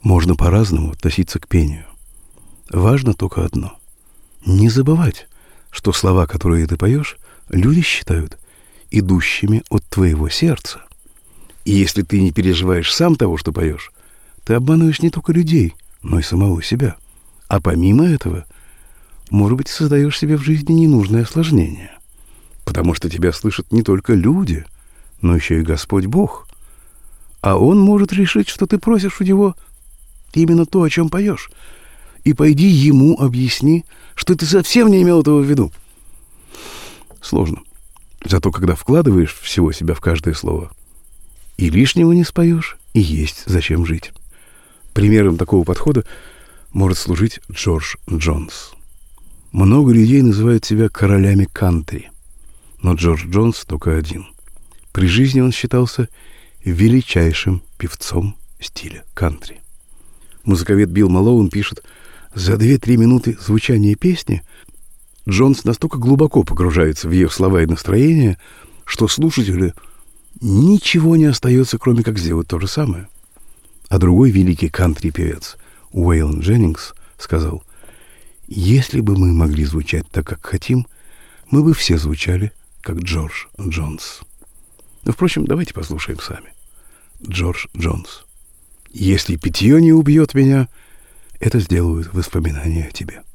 Можно по-разному относиться к пению. Важно только одно — не забывать, что слова, которые ты поешь, люди считают идущими от твоего сердца. И если ты не переживаешь сам того, что поешь, ты обманываешь не только людей, но и самого себя. А помимо этого, может быть, создаешь себе в жизни ненужное осложнение. Потому что тебя слышат не только люди, но еще и Господь Бог. А Он может решить, что ты просишь у Него именно то, о чем поешь. И пойди Ему объясни, что ты совсем не имел этого в виду. Сложно. Зато когда вкладываешь всего себя в каждое слово, и лишнего не споешь, и есть зачем жить. Примером такого подхода может служить Джордж Джонс. Много людей называют себя королями кантри, но Джордж Джонс только один. При жизни он считался величайшим певцом стиля кантри. Музыковед Билл Малоун пишет: за 2-3 минуты звучания песни Джонс настолько глубоко погружается в ее слова и настроение, что слушателю ничего не остается, кроме как сделать то же самое. А другой великий кантри-певец Уэйлон Дженнингс сказал: если бы мы могли звучать так, как хотим, мы бы все звучали, как Джордж Джонс. Но, впрочем, давайте послушаем сами. Джордж Джонс. Если питье не убьет меня, это сделают воспоминания о тебе.